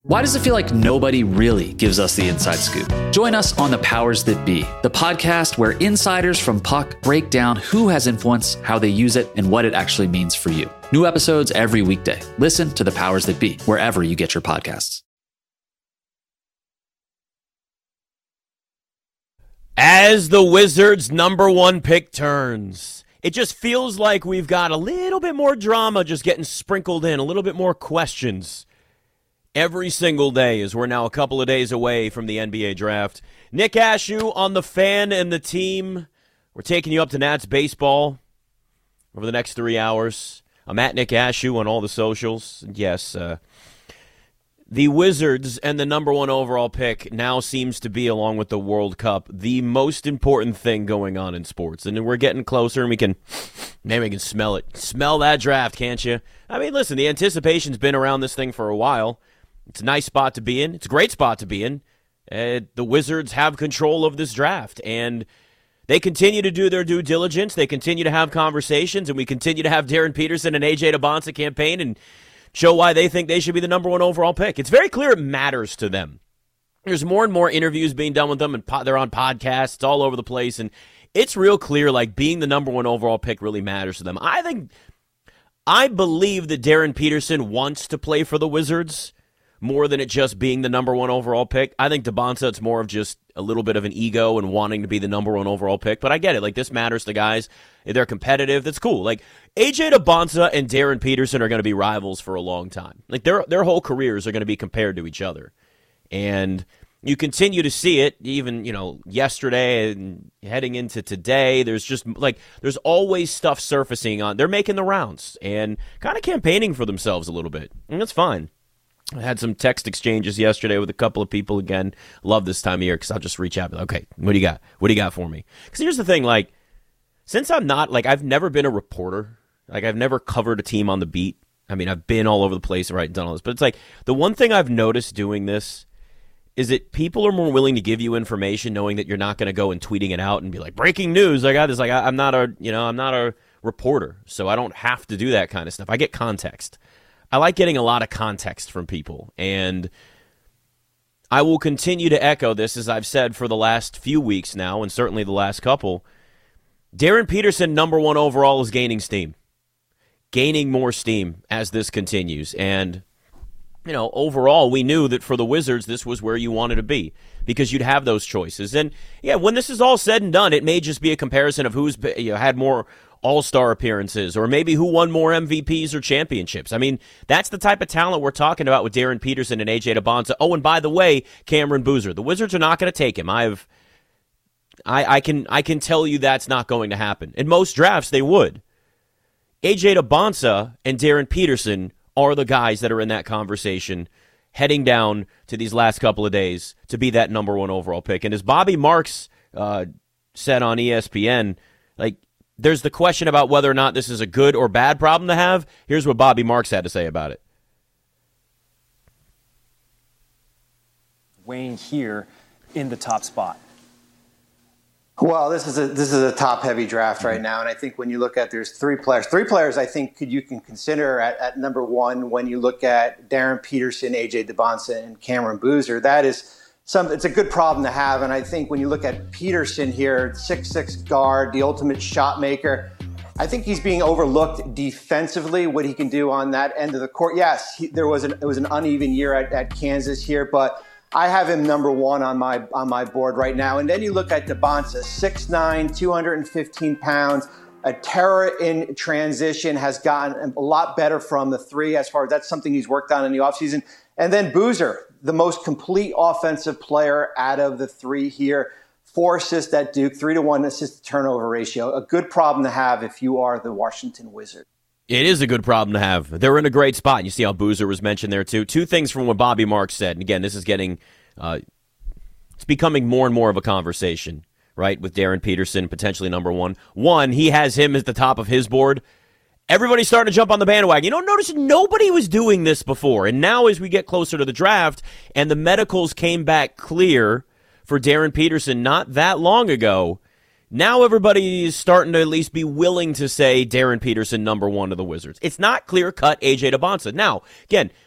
Why does it feel like nobody really gives us the inside scoop? Join us on The Powers That Be, the podcast where insiders from Puck break down who has influence, how they use it, and what it actually means for you. New episodes every weekday. Listen to The Powers That Be wherever you get your podcasts. As the Wizards' number one pick turns, it just feels like we've got a little bit more drama just getting sprinkled in, a little bit more questions every single day as we're now a couple of days away from the NBA draft. Nick Ashew on the Fan and the team. We're taking you up to Nats baseball over the next 3 hours. I'm at Nick Ashew on all the socials. Yes, the Wizards and the number one overall pick now seems to be, along with the World Cup, the most important thing going on in sports. And we're getting closer, and we can smell it. Smell that draft, can't you? I mean, listen, the anticipation's been around this thing for a while. It's a nice spot to be in. It's a great spot to be in. The Wizards have control of this draft, and they continue to do their due diligence. They continue to have conversations, and we continue to have Darren Peterson and A.J. Debonsa campaign and show why they think they should be the number one overall pick. It's very clear it matters to them. There's more and more interviews being done with them, and they're on podcasts all over the place, and it's real clear, like, being the number one overall pick really matters to them. I believe that Darren Peterson wants to play for the Wizards more than it just being the number one overall pick. I think Debonsa, it's more of just a little bit of an ego and wanting to be the number one overall pick. But I get it. Like, this matters to guys. They're competitive. That's cool. Like, A.J. Debonsa and Darren Peterson are going to be rivals for a long time. Like, their whole careers are going to be compared to each other. And you continue to see it even, yesterday and heading into today. There's just, there's always stuff surfacing on. They're making the rounds and kind of campaigning for themselves a little bit. And that's fine. I had some text exchanges yesterday with a couple of people again. Love this time of year because I'll just reach out and be like, okay, what do you got? What do you got for me? Because here's the thing, since I'm not, I've never been a reporter. I've never covered a team on the beat. I mean, I've been all over the place, right, done all this. But it's the one thing I've noticed doing this is that people are more willing to give you information knowing that you're not going to go and tweeting it out and be like, breaking news, I got this. I'm not a reporter, so I don't have to do that kind of stuff. I get context. I like getting a lot of context from people, and I will continue to echo this, as I've said for the last few weeks now, and certainly the last couple. Darren Peterson, number one overall, is gaining steam. Gaining more steam as this continues. And, overall, we knew that for the Wizards, this was where you wanted to be, because you'd have those choices. And, yeah, when this is all said and done, it may just be a comparison of who's had more all-star appearances, or maybe who won more MVPs or championships. I mean, that's the type of talent we're talking about with Darren Peterson and A.J. Debonsa. Oh, and by the way, Cameron Boozer. The Wizards are not going to take him. I can tell you that's not going to happen. In most drafts, they would. A.J. Debonsa and Darren Peterson are the guys that are in that conversation heading down to these last couple of days to be that number one overall pick. And as Bobby Marks said on ESPN, there's the question about whether or not this is a good or bad problem to have. Here's what Bobby Marks had to say about it. Weighing here in the top spot. Well, this is a top-heavy draft right now, and I think when you look at, there's three players I think you can consider at number one when you look at Darren Peterson, A.J. Debonsa, and Cameron Boozer. It's a good problem to have, and I think when you look at Peterson here, 6'6" guard, the ultimate shot maker, I think he's being overlooked defensively, what he can do on that end of the court. Yes, it was an uneven year at Kansas here, but I have him number one on my board right now. And then you look at Debonsa, 6'9", 215 pounds, a terror in transition, has gotten a lot better from the three as far as that's something he's worked on in the offseason. And then Boozer, the most complete offensive player out of the three here. 4 assists at Duke, 3-to-1 assist-to-turnover ratio. A good problem to have if you are the Washington Wizards. It is a good problem to have. They're in a great spot. You see how Boozer was mentioned there, too. Two things from what Bobby Marks said. And again, this is getting it's becoming more and more of a conversation, right, with Darren Peterson, potentially number one. One, he has him at the top of his board. Everybody's starting to jump on the bandwagon. Notice nobody was doing this before. And now as we get closer to the draft and the medicals came back clear for Darren Peterson not that long ago, now everybody is starting to at least be willing to say Darren Peterson number one to the Wizards. It's not clear-cut A.J. Debonsa. Now, again,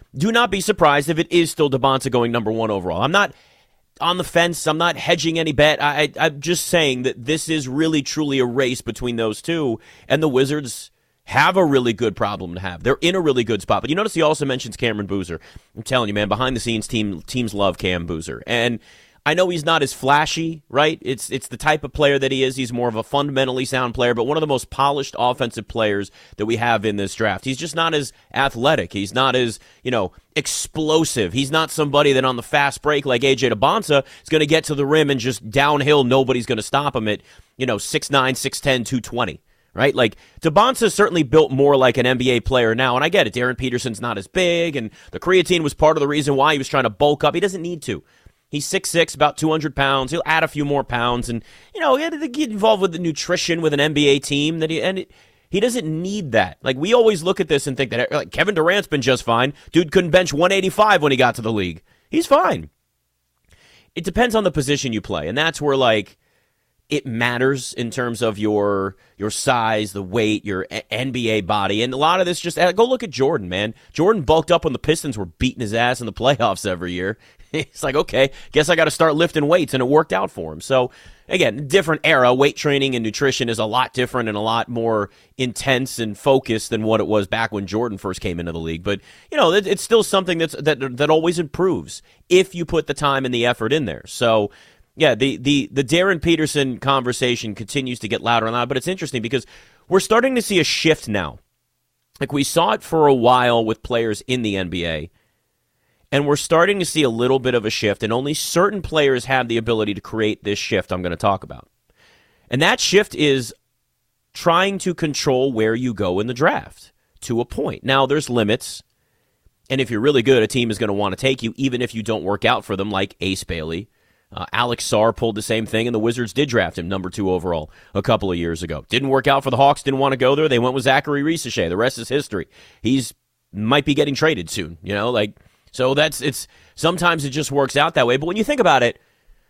do not be surprised if it is still Debonsa going number 1 overall. I'm not on the fence. I'm not hedging any bet. I'm just saying that this is really, truly a race between those two, and the Wizards have a really good problem to have. They're in a really good spot. But you notice he also mentions Cameron Boozer. I'm telling you, man, behind the scenes, teams love Cam Boozer. And I know he's not as flashy, right? It's the type of player that he is. He's more of a fundamentally sound player, but one of the most polished offensive players that we have in this draft. He's just not as athletic. He's not as, explosive. He's not somebody that on the fast break like AJ Debonsa is going to get to the rim and just downhill. Nobody's going to stop him at, 6'9", 6'10", 220. Right? Like, Debonsa certainly built more like an NBA player now, and I get it. Darren Peterson's not as big, and the creatine was part of the reason why he was trying to bulk up. He doesn't need to. He's 6'6", about 200 pounds. He'll add a few more pounds, and, he had to get involved with the nutrition with an NBA team. He doesn't need that. Like, we always look at this and think that, like, Kevin Durant's been just fine. Dude couldn't bench 185 when he got to the league. He's fine. It depends on the position you play, and that's where, like, it matters in terms of your size, the weight, your NBA body. And a lot of this just, go look at Jordan, man. Jordan bulked up when the Pistons were beating his ass in the playoffs every year. It's like, okay, guess I got to start lifting weights, and it worked out for him. So, again, different era. Weight training and nutrition is a lot different and a lot more intense and focused than what it was back when Jordan first came into the league. But, it's still something that always improves if you put the time and the effort in there. So, yeah, the Darren Peterson conversation continues to get louder and louder, but it's interesting because we're starting to see a shift now. Like, we saw it for a while with players in the NBA, and we're starting to see a little bit of a shift, and only certain players have the ability to create this shift I'm going to talk about. And that shift is trying to control where you go in the draft to a point. Now, there's limits, and if you're really good, a team is going to want to take you, even if you don't work out for them, like Ace Bailey. Alex Sarr pulled the same thing, and the Wizards did draft him number 2 overall a couple of years ago. Didn't work out for the Hawks, didn't want to go there. They went with Zachary Risacher. The rest is history. He's might be getting traded soon, so sometimes it just works out that way. But when you think about it,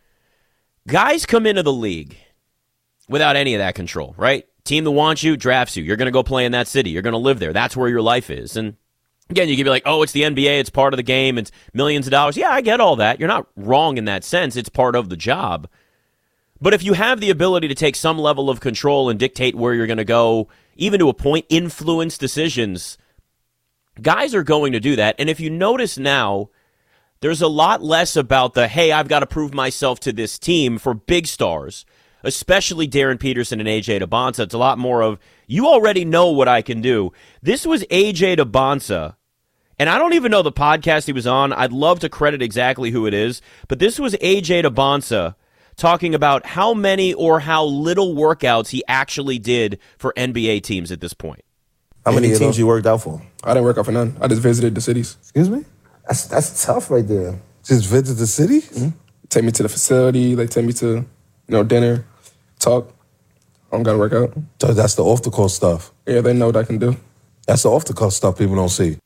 guys come into the league without any of that control, right? Team that wants you, drafts you. You're going to go play in that city. You're going to live there. That's where your life is. And again, you could be like, oh, it's the NBA, it's part of the game, it's millions of dollars. Yeah, I get all that. You're not wrong in that sense. It's part of the job. But if you have the ability to take some level of control and dictate where you're going to go, even to a point, influence decisions, guys are going to do that. And if you notice now, there's a lot less about the, hey, I've got to prove myself to this team for big stars, especially Darren Peterson and AJ Debonsa. It's a lot more of, you already know what I can do. This was AJ Debonsa. And I don't even know the podcast he was on. I'd love to credit exactly who it is. But this was AJ Debonsa talking about how many or how little workouts he actually did for NBA teams at this point. How many teams you worked out for? I didn't work out for none. I just visited the cities. Excuse me? That's tough right there. Just visit the city? Mm-hmm. Take me to the facility. They take me to, dinner, talk. I don't got to work out. So that's the off-the-court stuff? Yeah, they know what I can do. That's the off-the-court stuff people don't see.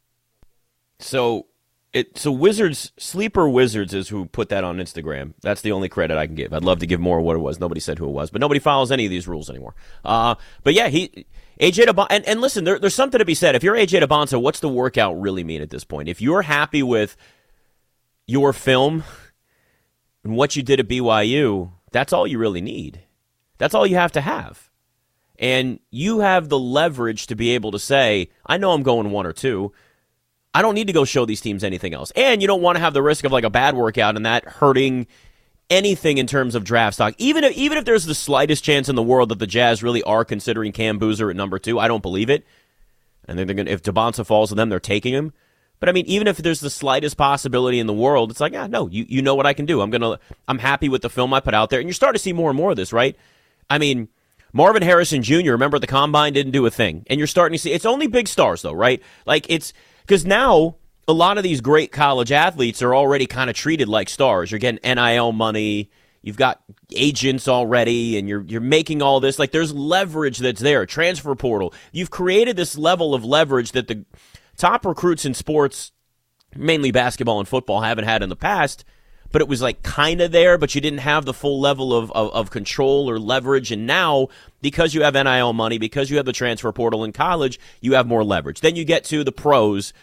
So Wizards, Sleeper Wizards is who put that on Instagram. That's the only credit I can give. I'd love to give more of what it was. Nobody said who it was, but nobody follows any of these rules anymore. But yeah, AJ Debonsa, and listen, there's something to be said. If you're AJ Debonsa, what's the workout really mean at this point? If you're happy with your film and what you did at BYU, that's all you really need. That's all you have to have. And you have the leverage to be able to say, I know I'm going 1 or 2. I don't need to go show these teams anything else. And you don't want to have the risk of like a bad workout and that hurting anything in terms of draft stock. Even if there's the slightest chance in the world that the Jazz really are considering Cam Boozer at number 2, I don't believe it. And they're going, if Debonsa falls to them, they're taking him. But I mean, even if there's the slightest possibility in the world, it's like, no, you know what I can do. I'm happy with the film I put out there. And you're starting to see more and more of this, right? I mean, Marvin Harrison Jr., remember the Combine didn't do a thing. And you're starting to see, it's only big stars though, right? Like it's, because now a lot of these great college athletes are already kind of treated like stars. You're getting NIL money. You've got agents already, and you're making all this. Like, there's leverage that's there. Transfer portal. You've created this level of leverage that the top recruits in sports, mainly basketball and football, haven't had in the past. But it was like kind of there, but you didn't have the full level of control or leverage. And now, because you have NIL money, because you have the transfer portal in college, you have more leverage. Then you get to the pros.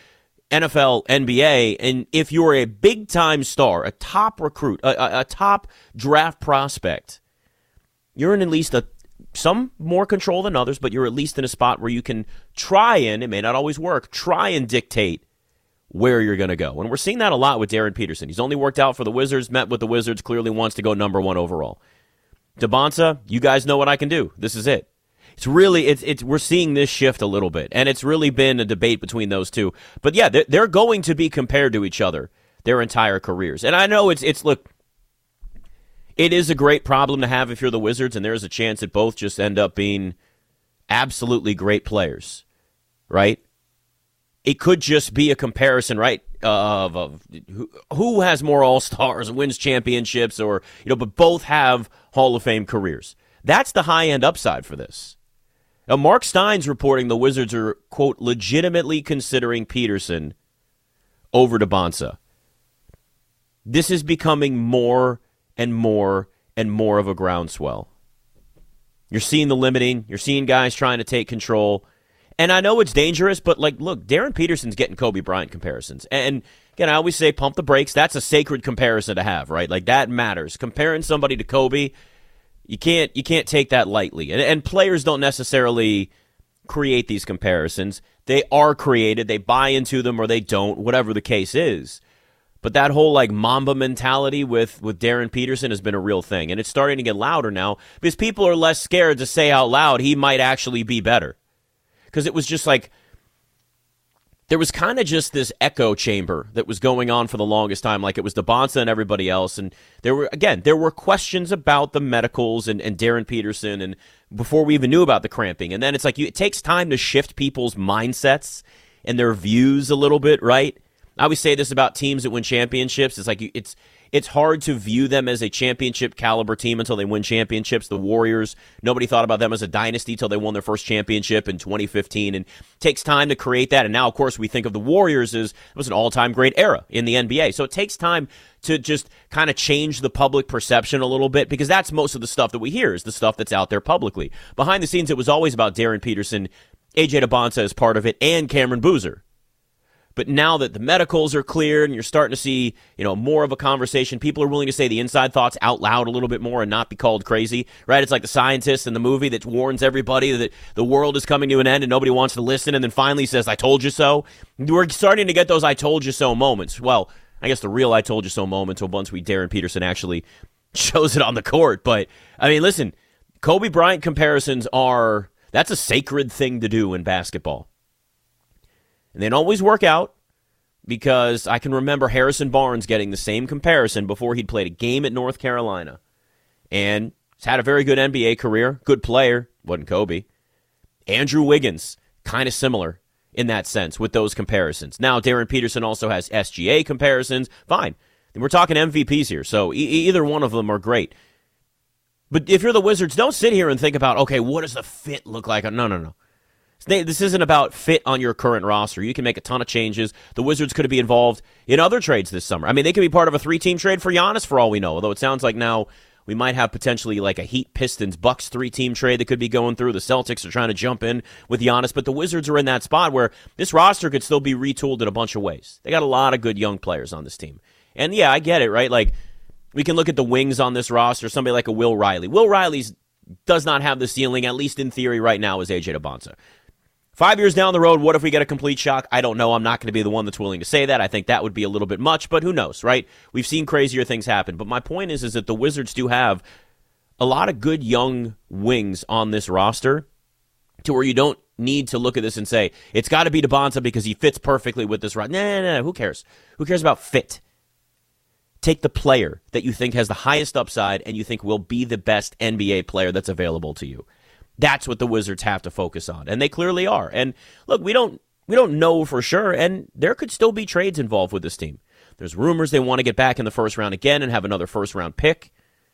NFL, NBA, and if you're a big-time star, a top recruit, a top draft prospect, you're in at least some more control than others, but you're at least in a spot where you can try and, it may not always work, try and dictate where you're going to go. And we're seeing that a lot with Darren Peterson. He's only worked out for the Wizards, met with the Wizards, clearly wants to go number 1 overall. Dembonsa, you guys know what I can do. This is it. It's really, we're seeing this shift a little bit, and it's really been a debate between those two. But yeah, they're going to be compared to each other their entire careers. And I know look, it is a great problem to have if you're the Wizards, and there's a chance that both just end up being absolutely great players, right? It could just be a comparison, right, of who has more All-Stars, wins championships, or, but both have Hall of Fame careers. That's the high-end upside for this. Now, Mark Stein's reporting the Wizards are, quote, legitimately considering Peterson over Dembonsa. This is becoming more and more and more of a groundswell. You're seeing the limiting. You're seeing guys trying to take control. And I know it's dangerous, but, look, Darren Peterson's getting Kobe Bryant comparisons. And, again, I always say pump the brakes. That's a sacred comparison to have, right? That matters. Comparing somebody to Kobe, you can't take that lightly. And players don't necessarily create these comparisons. They are created. They buy into them or they don't, whatever the case is. But that whole Mamba mentality with Darren Peterson has been a real thing. And it's starting to get louder now because people are less scared to say out loud he might actually be better. Because it was just there was kind of just this echo chamber that was going on for the longest time. It was Dembonsa and everybody else. And there were questions about the medicals and Darren Peterson and before we even knew about the cramping. And then it's it takes time to shift people's mindsets and their views a little bit, right? I always say this about teams that win championships. It's hard to view them as a championship caliber team until they win championships. The Warriors, nobody thought about them as a dynasty until they won their first championship in 2015. And it takes time to create that. And now, of course, we think of the Warriors as it was an all-time great era in the NBA. So it takes time to just kind of change the public perception a little bit because that's most of the stuff that we hear is the stuff that's out there publicly. Behind the scenes, it was always about Darren Peterson, AJ Dembonsa as part of it, and Cameron Boozer. But now that the medicals are cleared and you're starting to see, more of a conversation, people are willing to say the inside thoughts out loud a little bit more and not be called crazy, right? It's like the scientist in the movie that warns everybody that the world is coming to an end and nobody wants to listen and then finally says, I told you so. We're starting to get those I told you so moments. Well, I guess the real I told you so moments are once Darren Peterson actually shows it on the court. But, listen, Kobe Bryant comparisons that's a sacred thing to do in basketball. And they don't always work out because I can remember Harrison Barnes getting the same comparison before he'd played a game at North Carolina. And he's had a very good NBA career, good player, wasn't Kobe. Andrew Wiggins, kind of similar in that sense with those comparisons. Now, Darren Peterson also has SGA comparisons. Fine. We're talking MVPs here, so either one of them are great. But if you're the Wizards, don't sit here and think about, okay, what does the fit look like? No. This isn't about fit on your current roster. You can make a ton of changes. The Wizards could be involved in other trades this summer. They could be part of a 3-team trade for Giannis for all we know, although it sounds like now we might have potentially a Heat, Pistons, Bucks 3-team trade that could be going through. The Celtics are trying to jump in with Giannis, but the Wizards are in that spot where this roster could still be retooled in a bunch of ways. They got a lot of good young players on this team. And yeah, I get it, right? We can look at the wings on this roster, somebody like a Will Riley. Will Riley does not have the ceiling, at least in theory right now, as AJ Dembonsa. 5 years down the road, what if we get a complete shock? I don't know. I'm not going to be the one that's willing to say that. I think that would be a little bit much, but who knows, right? We've seen crazier things happen. But my point is that the Wizards do have a lot of good young wings on this roster to where you don't need to look at this and say, it's got to be Dembonsa because he fits perfectly with this roster. No. Who cares? Who cares about fit? Take the player that you think has the highest upside and you think will be the best NBA player that's available to you. That's what the Wizards have to focus on, and they clearly are. And look, we don't know for sure, and there could still be trades involved with this team. There's rumors they want to get back in the first round again and have another first-round pick.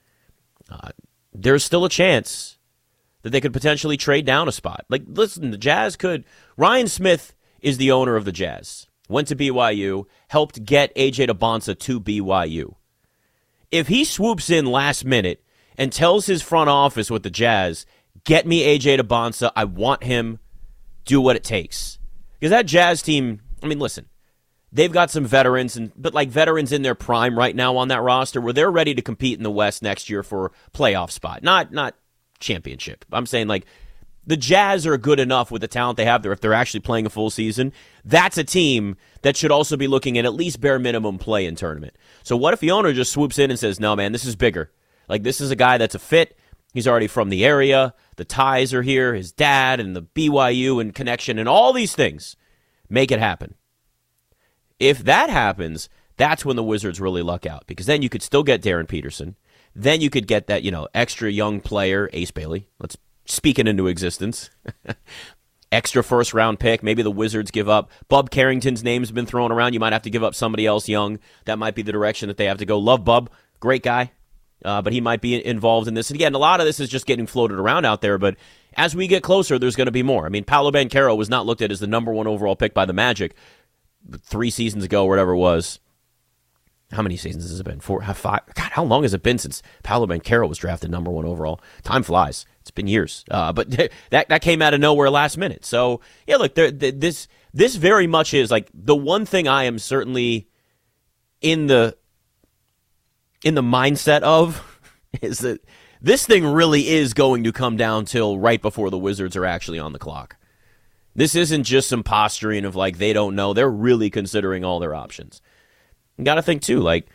There's still a chance that they could potentially trade down a spot. Listen, the Jazz could. Ryan Smith is the owner of the Jazz. Went to BYU, helped get AJ Dembonsa to BYU. If he swoops in last minute and tells his front office with the Jazz, get me AJ Dembonsa. I want him. Do what it takes. Because that Jazz team, listen, they've got some veterans, but like veterans in their prime right now on that roster where they're ready to compete in the West next year for playoff spot, not championship. I'm saying like the Jazz are good enough with the talent they have there if they're actually playing a full season. That's a team that should also be looking at least bare minimum play in tournament. So what if the owner just swoops in and says, no, man, this is bigger. Like this is a guy that's a fit. He's already from the area. The ties are here. His dad and the BYU and connection and all these things make it happen. If that happens, that's when the Wizards really luck out because then you could still get Darren Peterson. Then you could get that, extra young player, Ace Bailey. Let's speak it into existence. Extra first-round pick. Maybe the Wizards give up. Bub Carrington's name's been thrown around. You might have to give up somebody else young. That might be the direction that they have to go. Love Bub. Great guy. But he might be involved in this. And again, a lot of this is just getting floated around out there. But as we get closer, there's going to be more. I mean, Paolo Banchero was not looked at as the number one overall pick by the Magic 3 seasons ago, or whatever it was. How many seasons has it been? 4, 5? God, how long has it been since Paolo Banchero was drafted number one overall? Time flies. It's been years. But that came out of nowhere last minute. So, yeah, look, this very much is like the one thing I am certainly in the mindset of is that this thing really is going to come down till right before the Wizards are actually on the clock. This isn't just some posturing of like they don't know. They're really considering all their options. You got to think too, like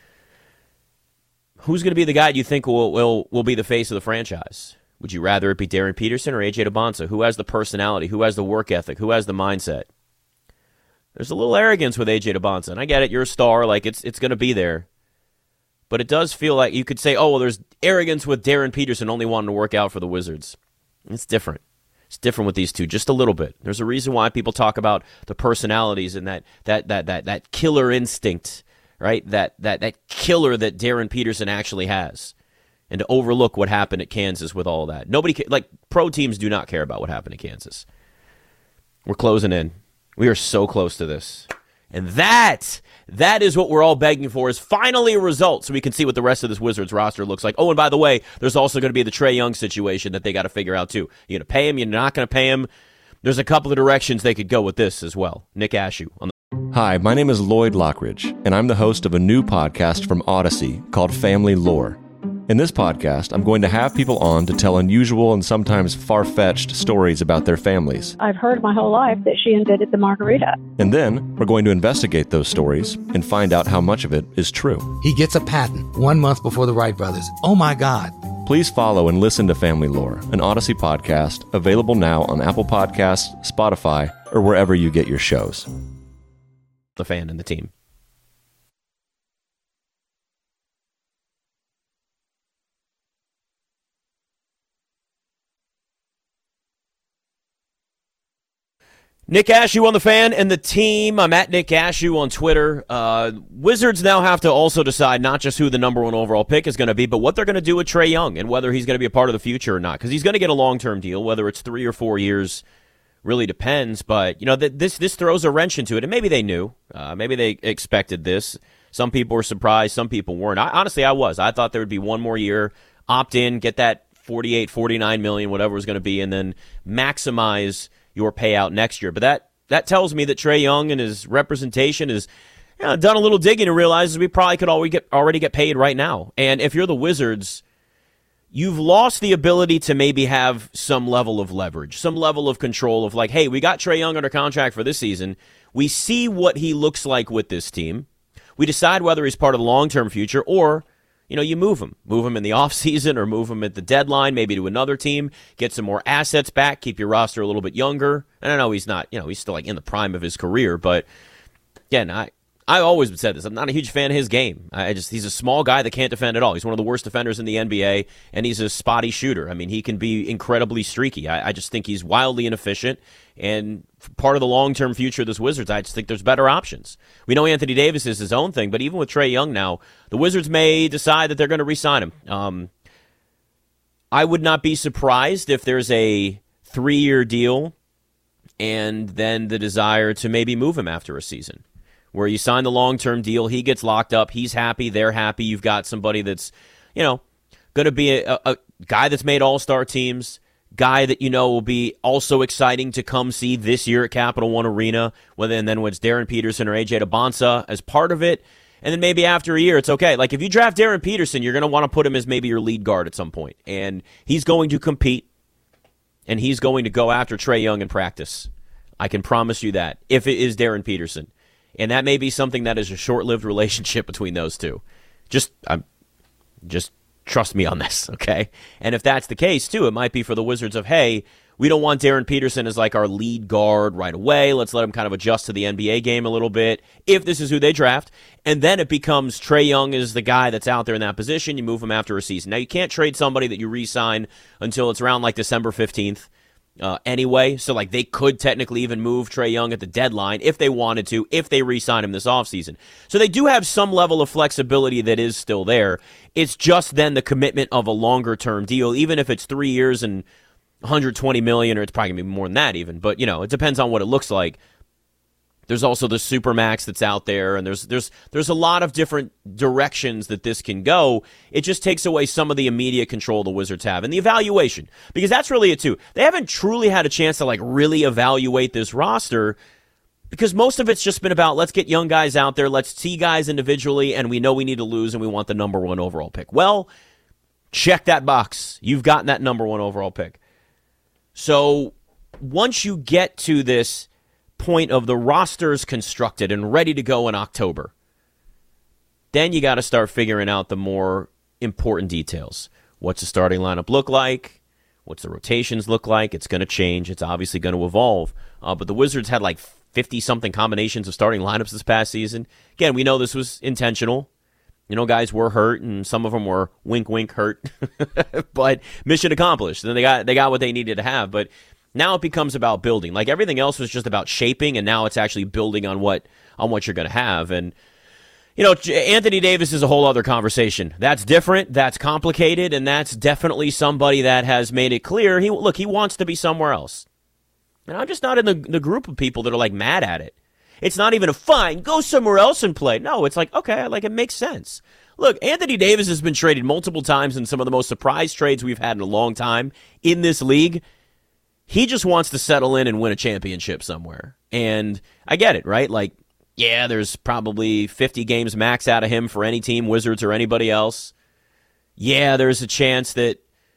who's going to be the guy you think will be the face of the franchise? Would you rather it be Darren Peterson or AJ DeBonsa? Who has the personality? Who has the work ethic? Who has the mindset? There's a little arrogance with AJ DeBonsa, and I get it. You're a star, like it's going to be there. But it does feel like you could say, oh, well, there's arrogance with Darren Peterson only wanting to work out for the Wizards. It's different. It's different with these two, just a little bit. There's a reason why people talk about the personalities and that killer instinct, right? That killer that Darren Peterson actually has. And to overlook what happened at Kansas with all that. Pro teams do not care about what happened at Kansas. We're closing in. We are so close to this. And that is what we're all begging for, is finally a result so we can see what the rest of this Wizards roster looks like. Oh, and by the way, there's also going to be the Trae Young situation that they got to figure out too. You're going to pay him, you're not going to pay him. There's a couple of directions they could go with this as well. Nick Ashew on the Hi, my name is Lloyd Lockridge, and I'm the host of a new podcast from Odyssey called Family Lore. In this podcast, I'm going to have people on to tell unusual and sometimes far-fetched stories about their families. I've heard my whole life that she invented the margarita. And then we're going to investigate those stories and find out how much of it is true. He gets a patent 1 month before the Wright brothers. Oh my God. Please follow and listen to Family Lore, an Odyssey podcast, available now on Apple Podcasts, Spotify, or wherever you get your shows. The fan and the team. Nick Ashew on the fan and the team. I'm at Nick Ashew on Twitter. Wizards now have to also decide not just who the number one overall pick is going to be, but what they're going to do with Trae Young and whether he's going to be a part of the future or not. Because he's going to get a long-term deal, whether it's 3 or 4 years, really depends. But this throws a wrench into it, and maybe they knew, maybe they expected this. Some people were surprised, some people weren't. Honestly, I was. I thought there would be one more year, opt in, get that 48, 49 million, whatever it was going to be, and then maximize your payout next year. But that tells me that Trae Young and his representation has done a little digging and realizes we probably could already get paid right now. And if you're the Wizards, you've lost the ability to maybe have some level of leverage, some level of control of like, hey, we got Trae Young under contract for this season. We see what he looks like with this team. We decide whether he's part of the long-term future or you move him in the offseason or move him at the deadline, maybe to another team, get some more assets back, keep your roster a little bit younger. And I know he's not, he's still like in the prime of his career, but again, I always said this. I'm not a huge fan of his game. He's a small guy that can't defend at all. He's one of the worst defenders in the NBA, and he's a spotty shooter. I mean, he can be incredibly streaky. I just think he's wildly inefficient, and part of the long-term future of this Wizards, I just think there's better options. We know Anthony Davis is his own thing, but even with Trae Young now, the Wizards may decide that they're going to re-sign him. I would not be surprised if there's a 3-year deal and then the desire to maybe move him after a season, where you sign the long-term deal, he gets locked up, he's happy, they're happy, you've got somebody that's, going to be a guy that's made all-star teams, guy that will be also exciting to come see this year at Capital One Arena, and then it's Darren Peterson or AJ DeBonsa as part of it. And then maybe after a year, it's okay. Like if you draft Darren Peterson, you're going to want to put him as maybe your lead guard at some point. And he's going to compete, and he's going to go after Trae Young in practice. I can promise you that, if it is Darren Peterson. And that may be something that is a short-lived relationship between those two. Just trust me on this, okay? And if that's the case, too, it might be for the Wizards of, hey, we don't want Darren Peterson as like our lead guard right away. Let's let him kind of adjust to the NBA game a little bit, if this is who they draft. And then it becomes Trae Young is the guy that's out there in that position. You move him after a season. Now, you can't trade somebody that you re-sign until it's around like December 15th anyway. So like they could technically even move Trae Young at the deadline if they wanted to, if they re-sign him this offseason. So they do have some level of flexibility that is still there. It's just then the commitment of a longer-term deal, even if it's 3 years and $120 million, or it's probably going to be more than that even. But, it depends on what it looks like. There's also the Supermax that's out there, and there's a lot of different directions that this can go. It just takes away some of the immediate control the Wizards have, and the evaluation, because that's really it too. They haven't truly had a chance to like really evaluate this roster, because most of it's just been about let's get young guys out there, let's see guys individually, and we know we need to lose, and we want the number 1 overall pick. Well, check that box. You've gotten that number 1 overall pick. So once you get to this point of the rosters constructed and ready to go in October, then you got to start figuring out the more important details. What's the starting lineup look like? What's the rotations look like? It's going to change. It's obviously going to evolve. But the Wizards had like 50-something combinations of starting lineups this past season. Again, we know this was intentional. Guys were hurt, and some of them were wink hurt, but mission accomplished. And they got what they needed to have. But now it becomes about building. Like everything else was just about shaping, and now it's actually building on what you're going to have. And Anthony Davis is a whole other conversation. That's different. That's complicated, and that's definitely somebody that has made it clear. He wants to be somewhere else. And I'm just not in the group of people that are like mad at it. It's not even a fine, go somewhere else and play. No, it's like, okay, like it makes sense. Look, Anthony Davis has been traded multiple times in some of the most surprise trades we've had in a long time in this league. He just wants to settle in and win a championship somewhere. And I get it, right? Like, yeah, there's probably 50 games max out of him for any team, Wizards or anybody else. Yeah, there's a chance that,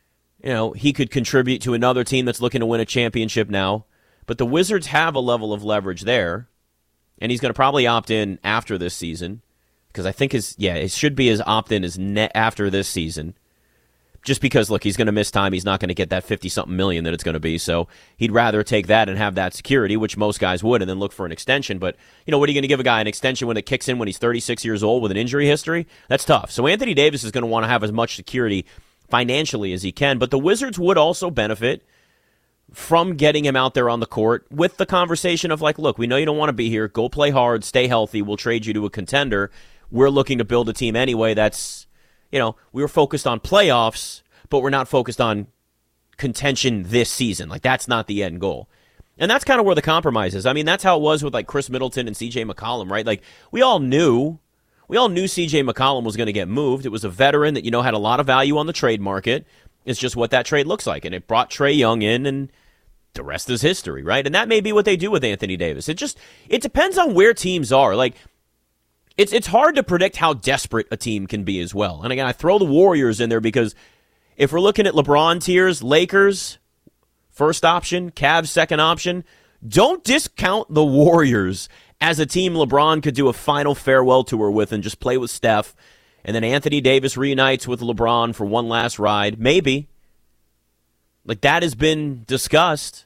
he could contribute to another team that's looking to win a championship now. But the Wizards have a level of leverage there. And he's going to probably opt in after this season, because I think it should be his opt-in is net after this season. Just because, look, he's going to miss time. He's not going to get that 50-something million that it's going to be. So he'd rather take that and have that security, which most guys would, and then look for an extension. But, what are you going to give a guy an extension when it kicks in when he's 36 years old with an injury history? That's tough. So Anthony Davis is going to want to have as much security financially as he can. But the Wizards would also benefit from getting him out there on the court with the conversation of like, look, we know you don't want to be here. Go play hard. Stay healthy. We'll trade you to a contender. We're looking to build a team anyway that's, we were focused on playoffs, but we're not focused on contention this season. Like, that's not the end goal. And that's kind of where the compromise is. I mean, that's how it was with like Chris Middleton and CJ McCollum, right? Like, we all knew CJ McCollum was going to get moved. It was a veteran that, had a lot of value on the trade market. It's just what that trade looks like. And it brought Trae Young in, and the rest is history, right? And that may be what they do with Anthony Davis. It depends on where teams are. Like, it's hard to predict how desperate a team can be as well. And again, I throw the Warriors in there because if we're looking at LeBron tiers, Lakers, first option, Cavs, second option, don't discount the Warriors as a team LeBron could do a final farewell tour with and just play with Steph. And then Anthony Davis reunites with LeBron for one last ride. Maybe. Like, that has been discussed.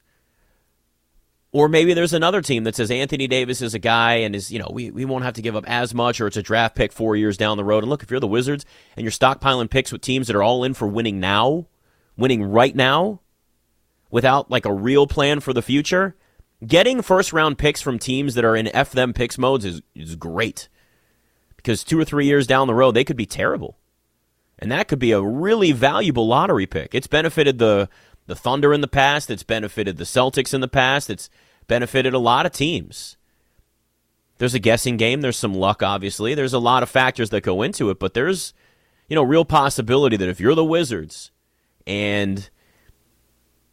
Or maybe there's another team that says Anthony Davis is a guy and is, we won't have to give up as much, or it's a draft pick 4 years down the road. And look, if you're the Wizards and you're stockpiling picks with teams that are all in for winning right now, without like a real plan for the future, getting first-round picks from teams that are in F them picks modes is great. Because 2 or 3 years down the road, they could be terrible. And that could be a really valuable lottery pick. It's benefited the Thunder in the past. It's benefited the Celtics in the past. It's benefited a lot of teams. There's a guessing game. There's some luck, obviously. There's a lot of factors that go into it. But there's, real possibility that if you're the Wizards and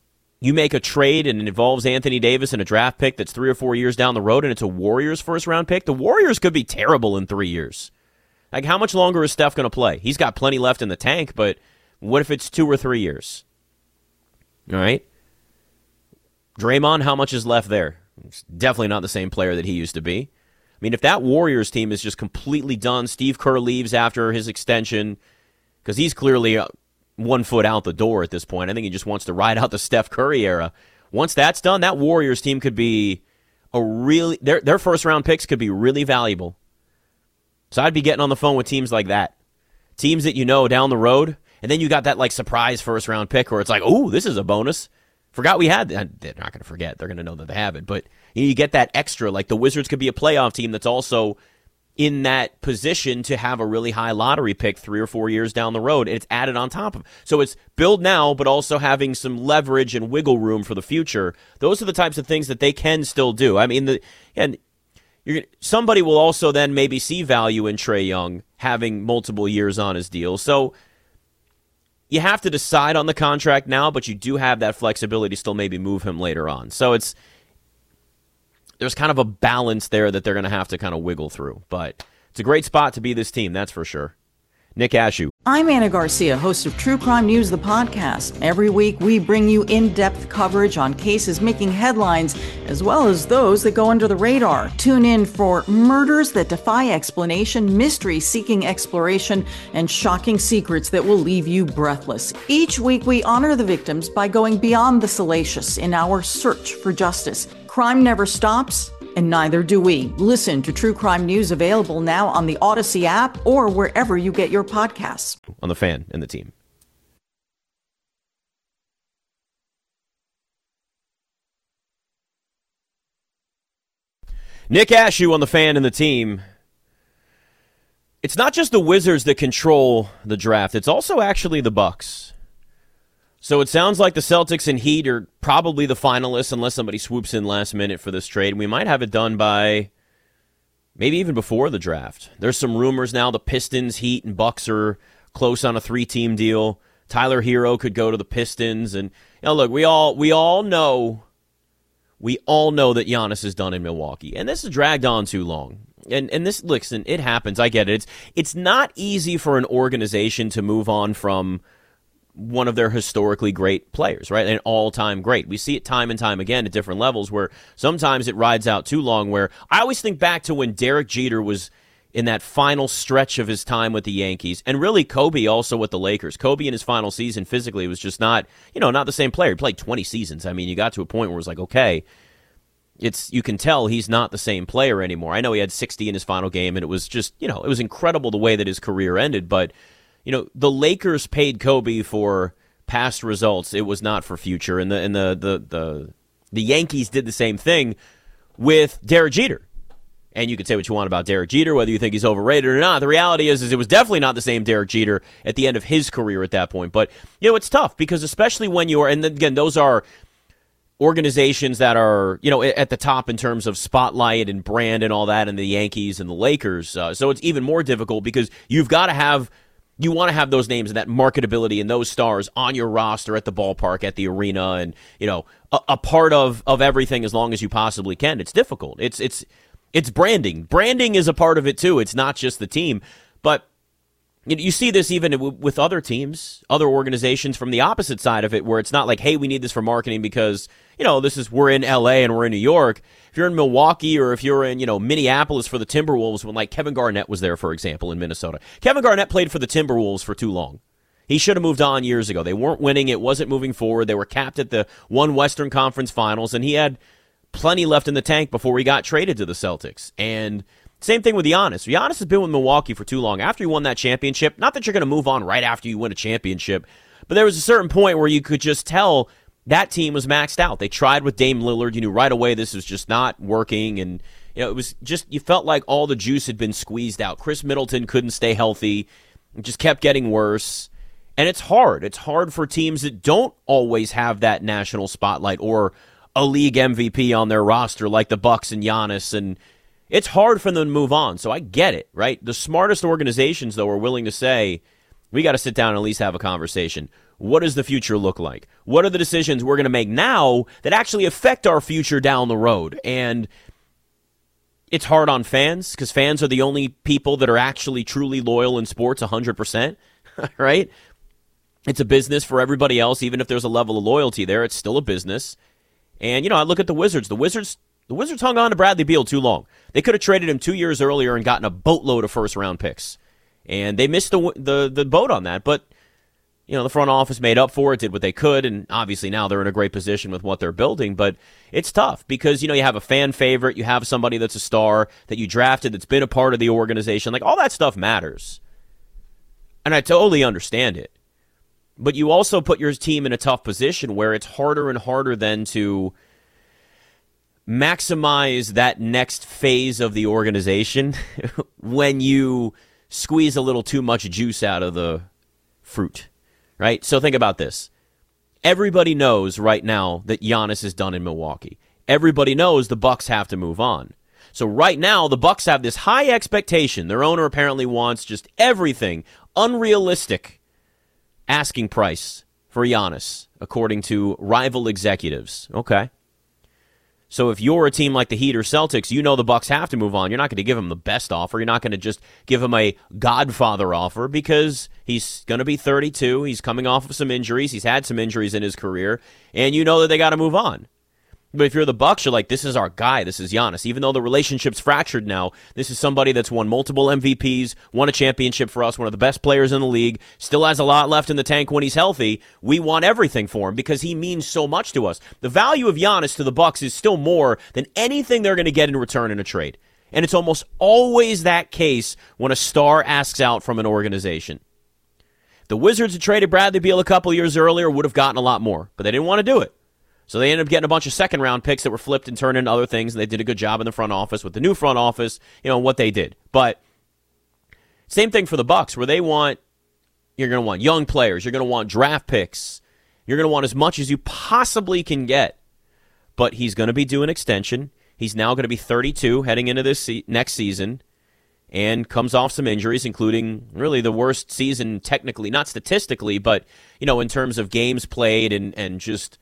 you make a trade and it involves Anthony Davis and a draft pick that's 3 or 4 years down the road and it's a Warriors first-round pick, the Warriors could be terrible in 3 years. Like, how much longer is Steph going to play? He's got plenty left in the tank, but what if it's 2 or 3 years? All right? Draymond, how much is left there? It's definitely not the same player that he used to be. I mean, if that Warriors team is just completely done, Steve Kerr leaves after his extension, because he's clearly 1 foot out the door at this point. I think he just wants to ride out the Steph Curry era. Once that's done, that Warriors team could be their first-round picks could be really valuable. So I'd be getting on the phone with teams like that. Teams that you know down the road, and then you got that like surprise first-round pick where it's like, oh, this is a bonus. Forgot we had that. They're not going to forget. They're going to know that they have it. But you get that extra. Like the Wizards could be a playoff team that's also in that position to have a really high lottery pick 3 or 4 years down the road. And it's added on top of. So it's build now, but also having some leverage and wiggle room for the future. Those are the types of things that they can still do. I mean, somebody will also then maybe see value in Trae Young having multiple years on his deal. So you have to decide on the contract now, but you do have that flexibility to still maybe move him later on. So there's kind of a balance there that they're going to have to kind of wiggle through. But it's a great spot to be this team, that's for sure. Nick Ashew. I'm Anna Garcia, host of True Crime News, the podcast. Every week, we bring you in-depth coverage on cases making headlines, as well as those that go under the radar. Tune in for murders that defy explanation, mysteries seeking exploration, and shocking secrets that will leave you breathless. Each week, we honor the victims by going beyond the salacious in our search for justice. Crime never stops, and neither do we. Listen to True Crime News, available now on the Odyssey app or wherever you get your podcasts. On the Fan and the team. Nick Ashew on the Fan and the team. It's not just the Wizards that control the draft. It's also actually the Bucks. So it sounds like the Celtics and Heat are probably the finalists unless somebody swoops in last minute for this trade. We might have it done by maybe even before the draft. There's some rumors now the Pistons, Heat, and Bucks are close on a 3-team deal. Tyler Hero could go to the Pistons. And look, we all know that Giannis is done in Milwaukee. And this has dragged on too long. And this, listen, it happens. I get it. It's not easy for an organization to move on from one of their historically great players, right? An all-time great. We see it time and time again at different levels where sometimes it rides out too long, where I always think back to when Derek Jeter was in that final stretch of his time with the Yankees, and really Kobe also with the Lakers. Kobe in his final season physically was just not the same player. He played 20 seasons. I mean, you got to a point where it was like, okay, you can tell he's not the same player anymore. I know he had 60 in his final game, and it was just, it was incredible the way that his career ended, but the Lakers paid Kobe for past results. It was not for future. And the Yankees did the same thing with Derek Jeter. And you could say what you want about Derek Jeter, whether you think he's overrated or not. The reality is it was definitely not the same Derek Jeter at the end of his career at that point. But, it's tough because especially when you are, and again, those are organizations that are, at the top in terms of spotlight and brand and all that, and the Yankees and the Lakers. So it's even more difficult because you want to have those names and that marketability and those stars on your roster at the ballpark, at the arena, and a part of everything as long as you possibly can. It's difficult. It's branding. Branding is a part of it too. It's not just the team, but you see this even with other teams, other organizations from the opposite side of it, where it's not like, hey, we need this for marketing because we're in LA and we're in New York. If you're in Milwaukee or if you're in, Minneapolis for the Timberwolves, when like Kevin Garnett was there, for example, in Minnesota. Kevin Garnett played for the Timberwolves for too long. He should have moved on years ago. They weren't winning. It wasn't moving forward. They were capped at the one Western Conference Finals, and he had plenty left in the tank before he got traded to the Celtics. And same thing with Giannis. Giannis has been with Milwaukee for too long. After he won that championship, not that you're going to move on right after you win a championship, but there was a certain point where you could just tell that team was maxed out. They tried with Dame Lillard. You knew right away this was just not working. And, it was just, you felt like all the juice had been squeezed out. Chris Middleton couldn't stay healthy. It just kept getting worse. And it's hard. It's hard for teams that don't always have that national spotlight or a league MVP on their roster like the Bucks and Giannis. And it's hard for them to move on. So I get it, right? The smartest organizations, though, are willing to say, we got to sit down and at least have a conversation. what does the future look like? What are the decisions we're going to make now that actually affect our future down the road? And it's hard on fans because fans are the only people that are actually truly loyal in sports 100%, right? It's a business for everybody else. Even if there's a level of loyalty there, it's still a business. And, I look at the Wizards. The Wizards hung on to Bradley Beal too long. They could have traded him 2 years earlier and gotten a boatload of first-round picks. And they missed the boat on that. But, the front office made up for it, did what they could, and obviously now they're in a great position with what they're building. But it's tough because, you have a fan favorite, you have somebody that's a star that you drafted that's been a part of the organization. Like, all that stuff matters. And I totally understand it. But you also put your team in a tough position where it's harder and harder then to maximize that next phase of the organization when you squeeze a little too much juice out of the fruit, right? So think about this. Everybody knows right now that Giannis is done in Milwaukee. Everybody knows the Bucks have to move on. So right now, the Bucks have this high expectation. Their owner apparently wants just everything, unrealistic asking price for Giannis, according to rival executives. Okay. So if you're a team like the Heat or Celtics, the Bucks have to move on. You're not going to give him the best offer. You're not going to just give him a Godfather offer because he's going to be 32. He's coming off of some injuries. He's had some injuries in his career, and you know that they got to move on. But if you're the Bucks, you're like, this is our guy. This is Giannis. Even though the relationship's fractured now, this is somebody that's won multiple MVPs, won a championship for us, one of the best players in the league, still has a lot left in the tank when he's healthy. We want everything for him because he means so much to us. The value of Giannis to the Bucks is still more than anything they're going to get in return in a trade. And it's almost always that case when a star asks out from an organization. The Wizards had traded Bradley Beal a couple years earlier, would have gotten a lot more, but they didn't want to do it. So they ended up getting a bunch of second-round picks that were flipped and turned into other things, and they did a good job in the front office with the new front office, what they did. But same thing for the Bucks, where you're going to want young players, you're going to want draft picks, you're going to want as much as you possibly can get. But he's going to be due an extension. He's now going to be 32 heading into this next season and comes off some injuries, including really the worst season technically, not statistically, but, in terms of games played and just...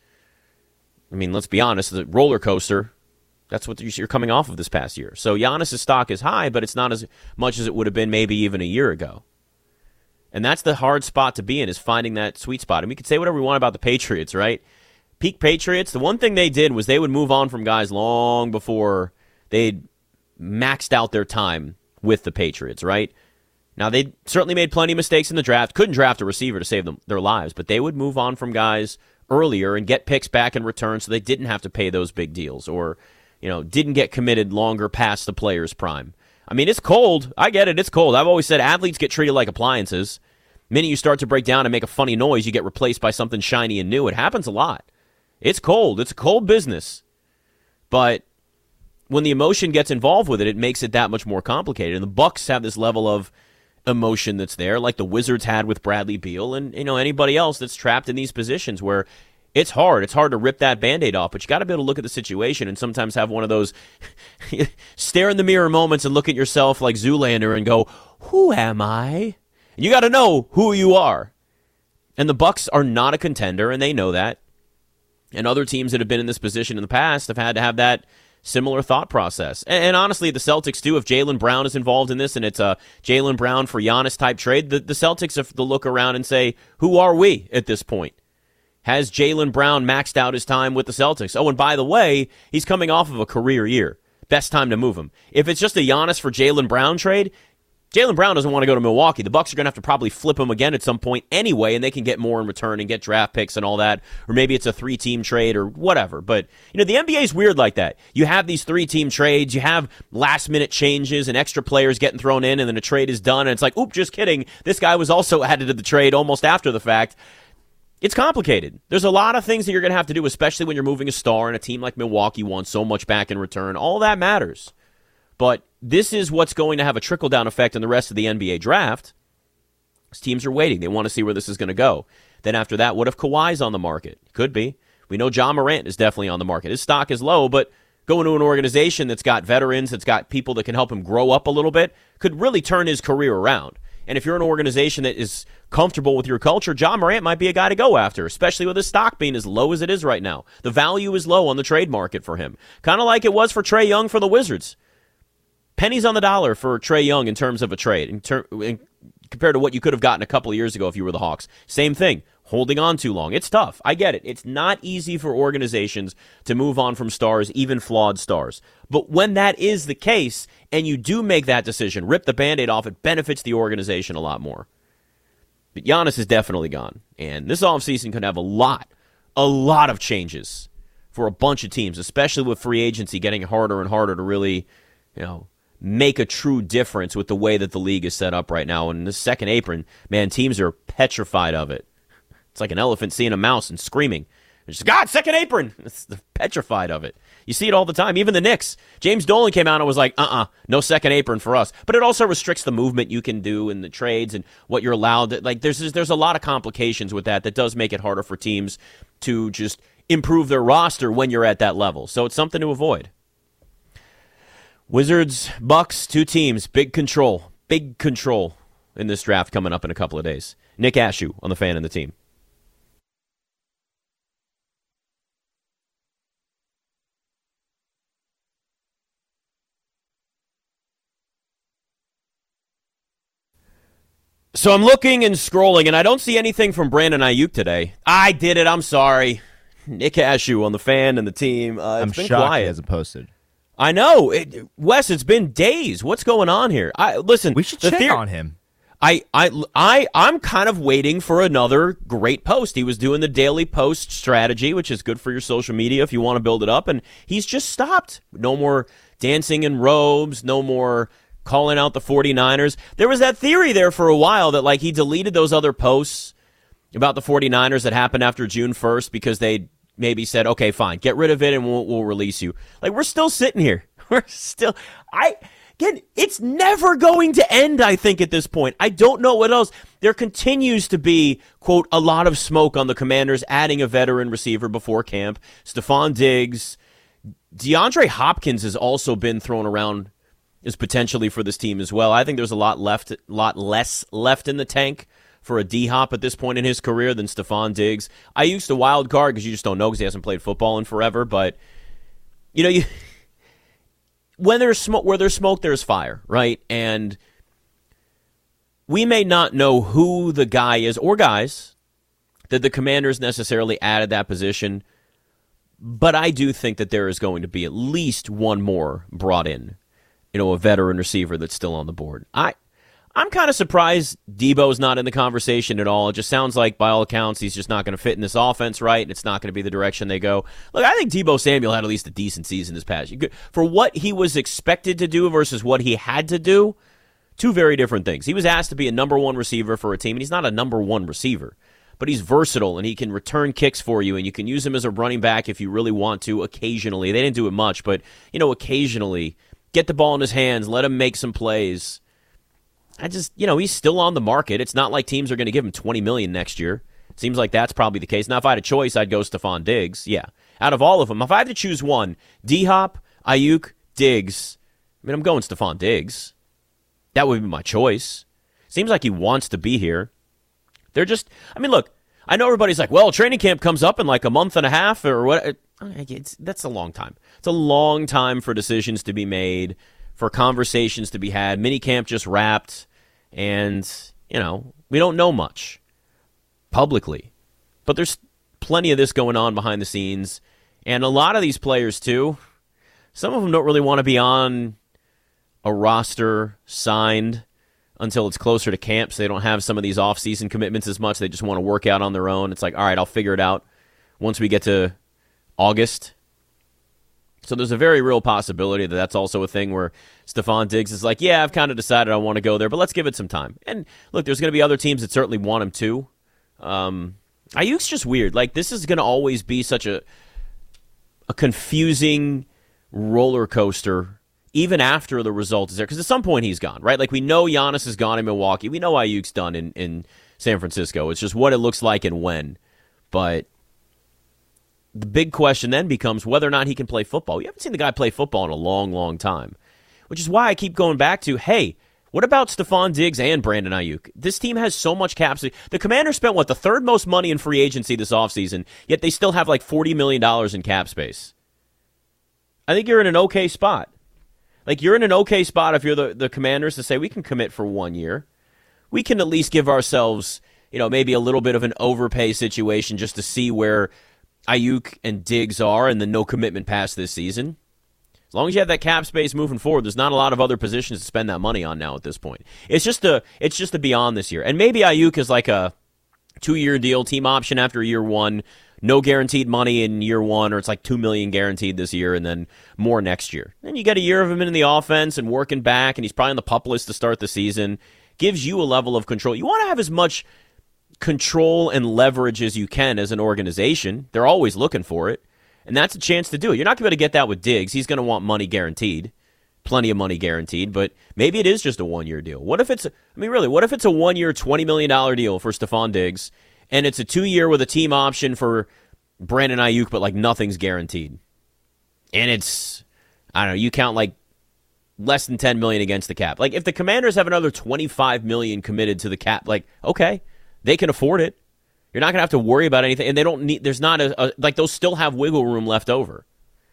let's be honest, the roller coaster, that's what you're coming off of this past year. So Giannis' stock is high, but it's not as much as it would have been maybe even a year ago. And that's the hard spot to be in, is finding that sweet spot. And we could say whatever we want about the Patriots, right? Peak Patriots, the one thing they did was they would move on from guys long before they'd maxed out their time with the Patriots, right? Now, they certainly made plenty of mistakes in the draft. Couldn't draft a receiver to save their lives, but they would move on from guys earlier and get picks back in return so they didn't have to pay those big deals or, didn't get committed longer past the player's prime. It's cold. I get it. It's cold. I've always said athletes get treated like appliances. The minute you start to break down and make a funny noise, you get replaced by something shiny and new. It happens a lot. It's cold. It's a cold business. But when the emotion gets involved with it, it makes it that much more complicated. And the Bucks have this level of emotion that's there, like the Wizards had with Bradley Beal and anybody else that's trapped in these positions where it's hard. It's hard to rip that Band-Aid off, but you got to be able to look at the situation and sometimes have one of those stare in the mirror moments and look at yourself like Zoolander and go, who am I? And you got to know who you are. And the Bucks are not a contender, and they know that. And other teams that have been in this position in the past have had to have that similar thought process. And honestly, the Celtics, too, if Jaylen Brown is involved in this and it's a Jaylen Brown for Giannis type trade, the Celtics have to look around and say, who are we at this point? Has Jaylen Brown maxed out his time with the Celtics? Oh, and by the way, he's coming off of a career year. Best time to move him. If it's just a Giannis for Jaylen Brown trade, Jaylen Brown doesn't want to go to Milwaukee. The Bucks are going to have to probably flip him again at some point anyway, and they can get more in return and get draft picks and all that. Or maybe it's a 3-team trade or whatever. But, the NBA is weird like that. You have these 3-team trades. You have last-minute changes and extra players getting thrown in, and then a trade is done, and it's like, oop, just kidding. This guy was also added to the trade almost after the fact. It's complicated. There's a lot of things that you're going to have to do, especially when you're moving a star, and a team like Milwaukee wants so much back in return. All that matters. But this is what's going to have a trickle-down effect in the rest of the NBA draft. These teams are waiting. They want to see where this is going to go. Then after that, what if Kawhi's on the market? Could be. We know Ja Morant is definitely on the market. His stock is low, but going to an organization that's got veterans, that's got people that can help him grow up a little bit, could really turn his career around. And if you're an organization that is comfortable with your culture, Ja Morant might be a guy to go after, especially with his stock being as low as it is right now. The value is low on the trade market for him. Kind of like it was for Trae Young for the Wizards. Pennies on the dollar for Trae Young in terms of a trade, compared to what you could have gotten a couple of years ago if you were the Hawks. Same thing. Holding on too long. It's tough. I get it. It's not easy for organizations to move on from stars, even flawed stars. But when that is the case, and you do make that decision, rip the Band-Aid off, it benefits the organization a lot more. But Giannis is definitely gone. And this offseason could have a lot of changes for a bunch of teams, especially with free agency getting harder and harder to really, make a true difference with the way that the league is set up right now. And the second apron, man, teams are petrified of it. It's like an elephant seeing a mouse and screaming. It's just, God, second apron! They're petrified of it. You see it all the time. Even the Knicks. James Dolan came out and was like, no second apron for us. But it also restricts the movement you can do in the trades and what you're allowed to. Like, there's a lot of complications with that does make it harder for teams to just improve their roster when you're at that level. So it's something to avoid. Wizards, Bucks, two teams. Big control in this draft coming up in a couple of days. Nick Ashew on the Fan and the Team. So I'm looking and scrolling, and I don't see anything from Brandon Ayuk today. I did it. I'm sorry. Nick Ashew on the Fan and the Team. I'm been shocked quiet. He hasn't posted. I know. Wes, it's been days. What's going on here? Listen, we should check on him. I'm kind of waiting for another great post. He was doing the daily post strategy, which is good for your social media if you want to build it up, and he's just stopped. No more dancing in robes, no more calling out the 49ers. There was that theory there for a while that he deleted those other posts about the 49ers that happened after June 1st because they maybe said, okay, fine, get rid of it and we'll release you. We're still sitting here. It's never going to end, I think, at this point. I don't know what else. There continues to be, quote, a lot of smoke on the Commanders adding a veteran receiver before camp. Stephon Diggs. DeAndre Hopkins has also been thrown around as potentially for this team as well. I think there's a lot less left in the tank for a D-Hop at this point in his career than Stephon Diggs. I used the wild card because you just don't know because he hasn't played football in forever. But, when there's smoke, where there's smoke, there's fire, right? And we may not know who the guy is or guys that the Commanders necessarily added that position, but I do think that there is going to be at least one more brought in. A veteran receiver that's still on the board. I'm kind of surprised Debo's not in the conversation at all. It just sounds like, by all accounts, he's just not going to fit in this offense right, and it's not going to be the direction they go. Look, I think Debo Samuel had at least a decent season this past year. For what he was expected to do versus what he had to do, two very different things. He was asked to be a number one receiver for a team, and he's not a number one receiver. But he's versatile, and he can return kicks for you, and you can use him as a running back if you really want to occasionally. They didn't do it much, but, occasionally get the ball in his hands, let him make some plays. He's still on the market. It's not like teams are going to give him $20 million next year. It seems like that's probably the case. Now, if I had a choice, I'd go Stephon Diggs. Yeah. Out of all of them, if I had to choose one, D-Hop, Ayuk, Diggs, I'm going Stephon Diggs. That would be my choice. Seems like he wants to be here. They're just, look, I know everybody's like, well, training camp comes up in a month and a half or what. That's a long time. It's a long time for decisions to be made, for conversations to be had. Minicamp just wrapped, and, we don't know much publicly. But there's plenty of this going on behind the scenes, and a lot of these players, too, some of them don't really want to be on a roster signed until it's closer to camp, so they don't have some of these off-season commitments as much. They just want to work out on their own. It's like, all right, I'll figure it out once we get to August. So there's a very real possibility that that's also a thing where Stephon Diggs is like, yeah, I've kind of decided I want to go there, but let's give it some time. And look, there's going to be other teams that certainly want him too. Ayuk's just weird. This is going to always be such a confusing roller coaster even after the result is there. Because at some point he's gone, right? We know Giannis is gone in Milwaukee. We know Ayuk's done in San Francisco. It's just what it looks like and when. But the big question then becomes whether or not he can play football. You haven't seen the guy play football in a long, long time, which is why I keep going back to, hey, What about Stephon Diggs and Brandon Ayuk? This team has so much cap space. The Commanders spent, the third most money in free agency this offseason, yet they still have like $40 million in cap space. I think you're in an okay spot. Like, you're in an okay spot if you're the Commanders to say, we can commit for 1 year. We can at least give ourselves, maybe a little bit of an overpay situation just to see where Ayuk and Diggs are and the no commitment past this season. As long as you have that cap space moving forward, there's not a lot of other positions to spend that money on now at this point. It's just a beyond this year. And maybe Ayuk is like a 2-year deal, team option after year one, no guaranteed money in year one, or it's like $2 million guaranteed this year and then more next year. Then you get a year of him in the offense and working back, and he's probably on the PUP list to start the season. Gives you a level of control. You want to have as much control and leverage as you can as an organization. They're always looking for it. And that's a chance to do it. You're not going to be able to get that with Diggs. He's going to want money guaranteed. Plenty of money guaranteed. But maybe it is just a 1-year deal. What if it's a 1-year, $20 million deal for Stephon Diggs, and it's a 2-year with a team option for Brandon Ayuk, but like nothing's guaranteed? And it's, I don't know, you count like less than $10 million against the cap. Like, if the Commanders have another $25 million committed to the cap, like, okay, they can afford it. You're not going to have to worry about anything, and they don't need. There's not those still have wiggle room left over.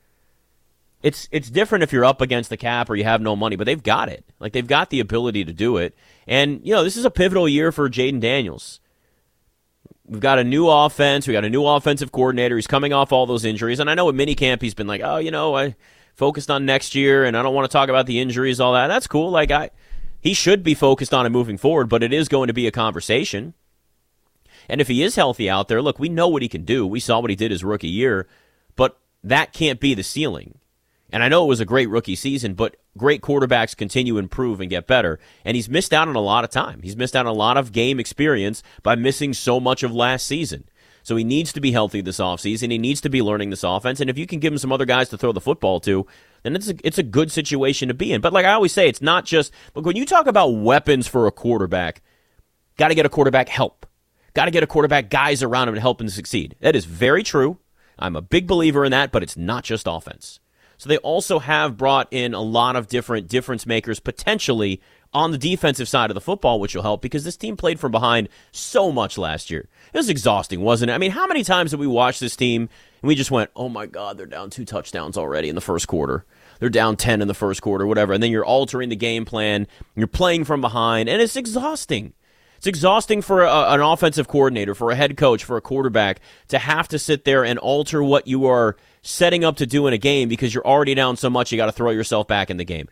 It's different if you're up against the cap or you have no money, but they've got it. Like, they've got the ability to do it, and this is a pivotal year for Jayden Daniels. We've got a new offense. We got a new offensive coordinator. He's coming off all those injuries, and I know at minicamp he's been like, I focused on next year, and I don't want to talk about the injuries, all that. That's cool. Like, he should be focused on it moving forward, but it is going to be a conversation. And if he is healthy out there, look, we know what he can do. We saw what he did his rookie year, but that can't be the ceiling. And I know it was a great rookie season, but great quarterbacks continue to improve and get better. And he's missed out on a lot of time. He's missed out on a lot of game experience by missing so much of last season. So he needs to be healthy this offseason. He needs to be learning this offense. And if you can give him some other guys to throw the football to, then it's a good situation to be in. But like I always say, it's not just, look, when you talk about weapons for a quarterback, got to get a quarterback help. Got to get a quarterback guys around him to help him succeed. That is very true. I'm a big believer in that, but it's not just offense. So they also have brought in a lot of different difference makers potentially on the defensive side of the football, which will help because this team played from behind so much last year. It was exhausting, wasn't it? I mean, how many times did we watch this team and we just went, oh my God, they're down 2 touchdowns already in the first quarter. They're down 10 in the first quarter, whatever. And then you're altering the game plan. You're playing from behind, and it's exhausting. It's exhausting for an offensive coordinator, for a head coach, for a quarterback to have to sit there and alter what you are setting up to do in a game because you're already down so much you got to throw yourself back in the game.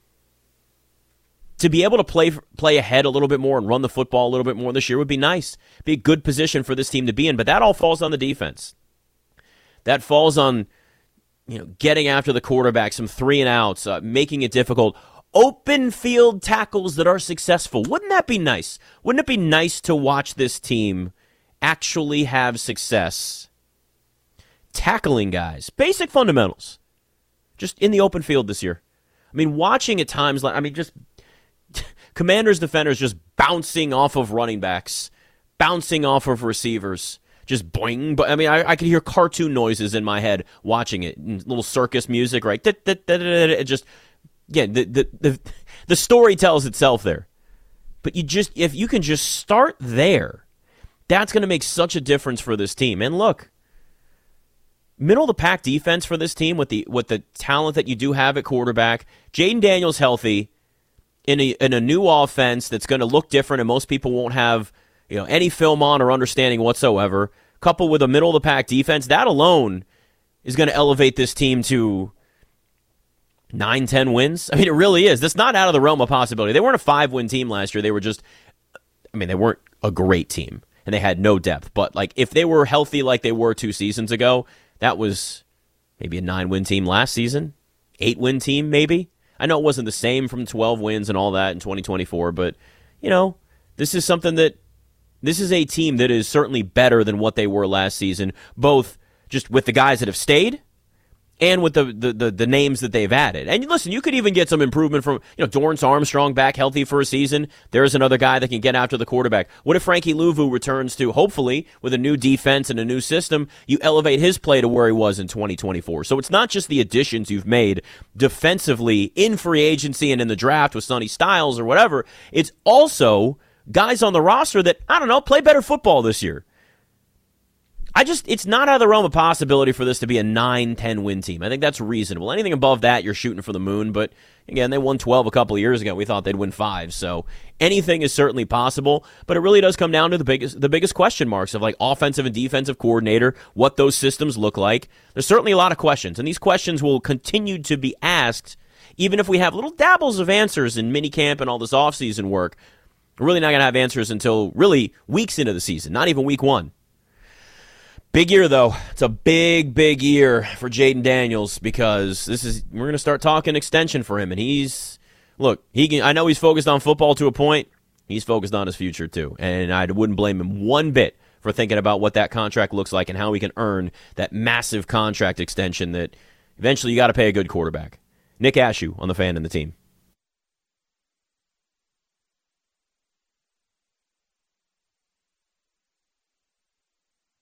To be able to play ahead a little bit more and run the football a little bit more this year would be nice. Be a good position for this team to be in, but that all falls on the defense. That falls on getting after the quarterback, some 3-and-outs, making it difficult. Open field tackles that are successful. Wouldn't that be nice? Wouldn't it be nice to watch this team actually have success tackling guys? Basic fundamentals. Just in the open field this year. I mean, watching at times, just Commanders defenders just bouncing off of running backs, bouncing off of receivers, just boing. But I mean, I could hear cartoon noises in my head watching it, little circus music, right? It just... Yeah, the story tells itself there. But if you can just start there, that's going to make such a difference for this team. And look, middle of the pack defense for this team with the talent that you do have at quarterback, Jayden Daniels healthy in a new offense that's going to look different, and most people won't have any film on or understanding whatsoever. Coupled with a middle of the pack defense, that alone is going to elevate this team to 9-10 wins. I mean, it really is. That's not out of the realm of possibility. They weren't a 5-win team last year. They were they weren't a great team, and they had no depth. But, if they were healthy like they were 2 seasons ago, that was maybe a 9-win team last season, 8-win team maybe. I know it wasn't the same from 12 wins and all that in 2024, but, this is a team that is certainly better than what they were last season, both just with the guys that have stayed and with the names that they've added. And listen, you could even get some improvement from, Dorrance Armstrong back healthy for a season. There's another guy that can get after the quarterback. What if Frankie Louvu returns to, hopefully, with a new defense and a new system, you elevate his play to where he was in 2024. So it's not just the additions you've made defensively in free agency and in the draft with Sonny Styles or whatever. It's also guys on the roster that, play better football this year. It's not out of the realm of possibility for this to be a 9-10 win team. I think that's reasonable. Anything above that, you're shooting for the moon. But, again, they won 12 a couple of years ago. We thought they'd win 5. So anything is certainly possible. But it really does come down to the biggest question marks of, offensive and defensive coordinator, what those systems look like. There's certainly a lot of questions. And these questions will continue to be asked, even if we have little dabbles of answers in minicamp and all this offseason work. We're really not going to have answers until really weeks into the season, not even week 1. Big year, though. It's a big, big year for Jayden Daniels because we're going to start talking extension for him. And I know he's focused on football to a point. He's focused on his future, too. And I wouldn't blame him one bit for thinking about what that contract looks like and how he can earn that massive contract extension that eventually you got to pay a good quarterback. Nick Ashew on the Fan and the Team.